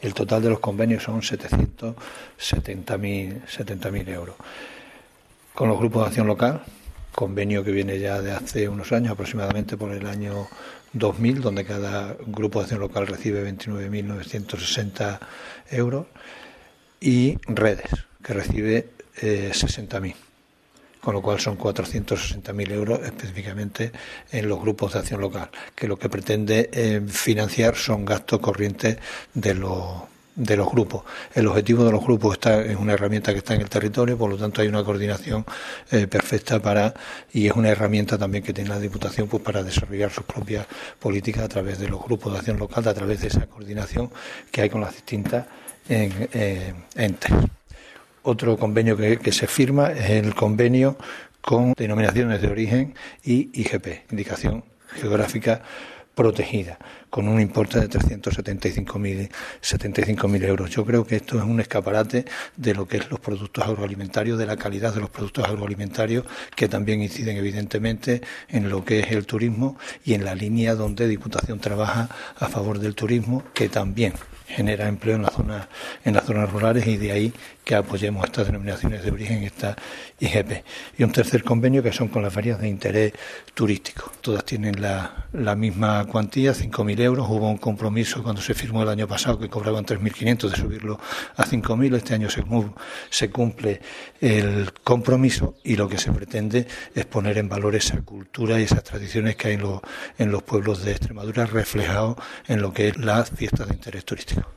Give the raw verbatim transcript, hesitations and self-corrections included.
El total de los convenios son setecientos setenta mil euros. Con los grupos de acción local, convenio que viene ya de hace unos años, aproximadamente por el año dos mil, donde cada grupo de acción local recibe veintinueve mil novecientos sesenta euros, y redes, que recibe eh, sesenta mil, con lo cual son cuatrocientos sesenta mil euros específicamente en los grupos de acción local, que lo que pretende eh, financiar son gastos corrientes de los de los grupos. El objetivo de los grupos está es una herramienta que está en el territorio, por lo tanto hay una coordinación eh, perfecta para, y es una herramienta también que tiene la Diputación pues para desarrollar sus propias políticas a través de los grupos de acción local, a través de esa coordinación que hay con las distintas en, eh, entes. Otro convenio que, que se firma es el convenio con denominaciones de origen y I G P, Indicación Geográfica Protegida, con un importe de trescientos setenta y cinco mil euros. Yo creo que esto es un escaparate de lo que es los productos agroalimentarios, de la calidad de los productos agroalimentarios, que también inciden evidentemente en lo que es el turismo y en la línea donde Diputación trabaja a favor del turismo, que también genera empleo en las zonas en las zonas rurales, y de ahí que apoyemos estas denominaciones de origen, esta I G P. Y un tercer convenio que son con las ferias de interés turístico. Todas tienen la, la misma cuantía, cinco mil euros. Hubo un compromiso cuando se firmó el año pasado que cobraban tres mil quinientos de subirlo a cinco mil. Este año se, se cumple el compromiso y lo que se pretende es poner en valor esa cultura y esas tradiciones que hay en los, en los pueblos de Extremadura, reflejado en lo que es las fiestas de interés turístico.